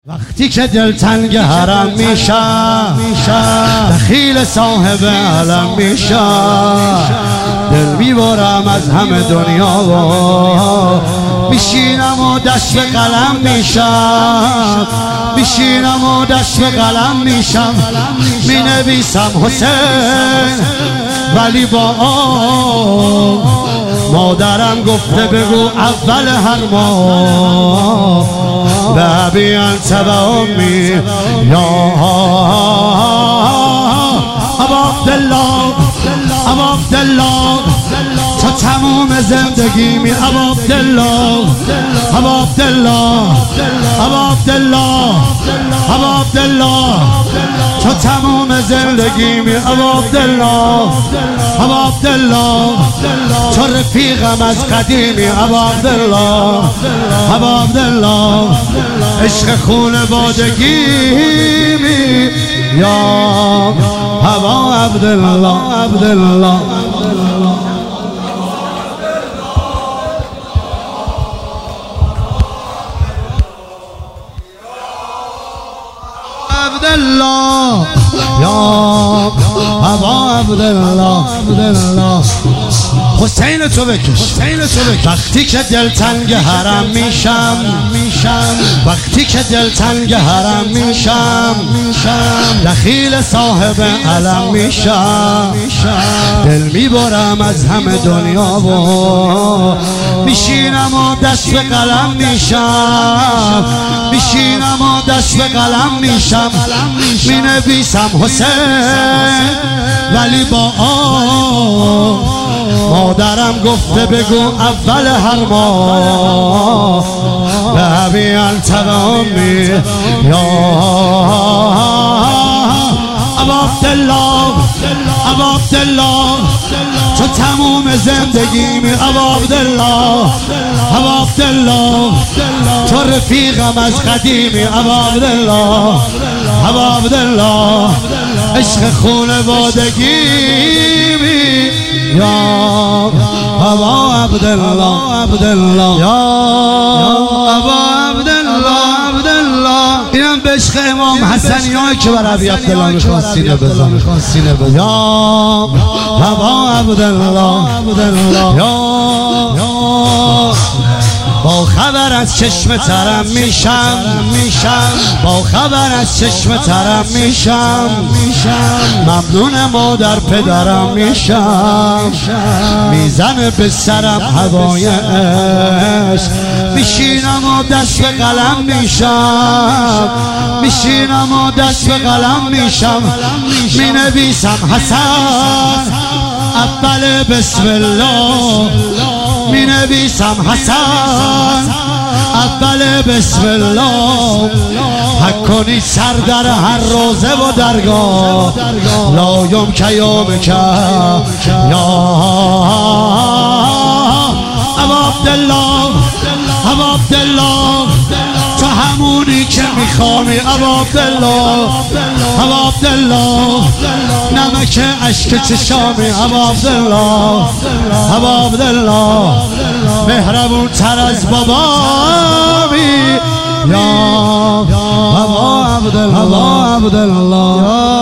وقتی که دلتنگ حرم میشم دخیل صاحب علم میشم دل میبرم از همه دنیا و میشینم و دست به قلم میشم میشینم و دست به قلم میشم مینویسم حسین ولی با مادرم گفته بگو اول هر ماه به ابی انت و امی یا ابا عبدالله ابا عبدالله تا تمام زندگی می ابا عبدالله ابا عبدالله ابا عبدالله ابا عبدالله تا تمام زندگی می ابا عبدالله ابا عبدالله تو رفیقم از قدیمی ابا عبدالله ابا عبدالله عشق خانوادگی می یا ابا عبدالله عبدالله عبدالله یا ابا عبدالله عبدالله حسین تو بکش وقتی که دلتنگ حرم میشم وقتی که دلتنگ حرم میشم دخیل صاحب علم میشم دل میبرم از همه دنیا و میشینم و دست به قلم میشم میشینم و دست به قلم میشم مینویسم حسین ولی با مادرم گفته بگو اول هر ماه به ابی انت و امی یا ابا عبدالله ابا عبدالله تو تموم زندگیمی ابا عبدالله ابا عبدالله تو رفیقم از قدیمی ابا عبدالله ابا عبدالله عشق خانوادگیمی یا ابا عبدالله عبدالله یا ابا عبدالله عبدالله اینم به عشق امام حسنی هایی که بر ابی عبدالله میخوان سینه بزن یا ابا عبدالله عبدالله یا با خبر از چشم ترم میشم با خبر از چشم ترم میشم ممنون مادر پدرم میشم میزنه به سرم هوای عشق میشینم و دست به قلم میشم میشینم و دست به قلم میشم مینویسم حسن اول بسم الله مینویسم حسن اول بسم الله حق کنی سر در هر روزه و درگاه لا یم که یوم که یا ابا عبدالله ابا عبدالله تو همونی که میخوانی ابا عبدالله ابا عبدالله نمک اشک چشامی ابا عبدالله ابا عبدالله مهربون تر از بابامی یا ابا عبدالله